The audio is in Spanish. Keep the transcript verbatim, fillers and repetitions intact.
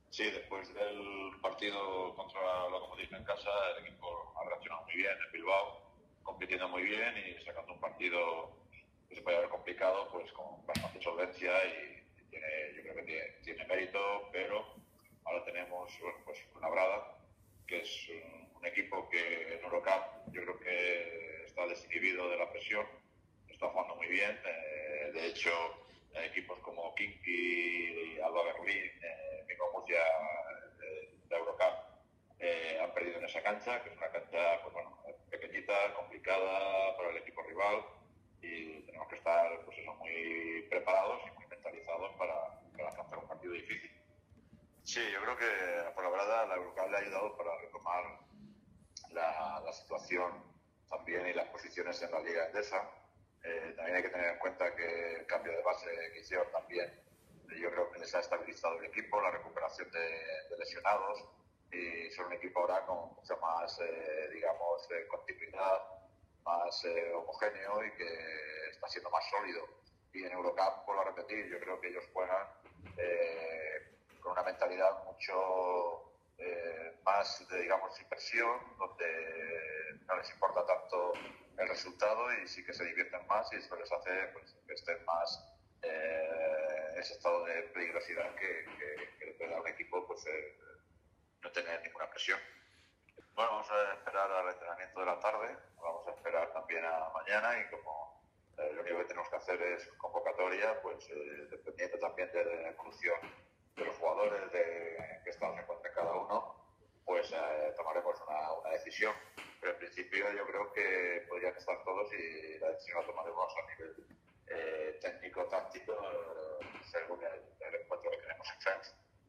Sí, después del partido contra la Lokomotiv en casa, el equipo ha reaccionado muy bien en Bilbao, compitiendo muy bien y sacando un partido que se puede haber complicado pues con bastante solvencia y, y tiene, yo creo que tiene, tiene mérito, pero ahora tenemos bueno, pues una Brada, que es un, un equipo que en Eurocup yo creo que está desinhibido de la presión, está jugando muy bien, eh, de hecho eh, equipos como Kinky, Alba Berlín, eh, mismo Murcia eh, de Eurocup eh, han perdido en esa cancha, que es una cancha pues, bueno, pequeñita, complicada para el equipo rival y tenemos que estar pues eso, muy preparados y muy mentalizados para, para alcanzar un partido difícil. Sí, yo creo que por la verdad la Eurocup le ha ayudado para retomar la, la situación también y las posiciones en la Liga Endesa. Eh, también hay que tener en cuenta que el cambio de base que hicieron también, eh, yo creo que les ha estabilizado el equipo, la recuperación de, de lesionados y son un equipo ahora con mucha más, eh, digamos, eh, continuidad, más eh, homogéneo y que está siendo más sólido. Y en Eurocup, vuelvo a repetir, yo creo que ellos juegan eh, con una mentalidad mucho eh, más de, digamos, inversión, donde no les importa tanto el resultado y sí que se divierten más y eso les hace pues, que estén más eh, ese estado de peligrosidad que, que, que le puede dar a un equipo pues, eh, no tener ninguna presión. Bueno, vamos a esperar al entrenamiento de la tarde, vamos a esperar también a mañana y como eh, lo único que tenemos que hacer es convocatoria, pues eh, dependiendo también de la evolución de los jugadores, de en qué estado se encuentra cada uno, pues eh, tomaremos una, una decisión. Pero en principio yo creo que podrían estar todos y la decisión la tomaremos a nivel eh, técnico-táctico eh, según el, el encuentro que tenemos en Fens.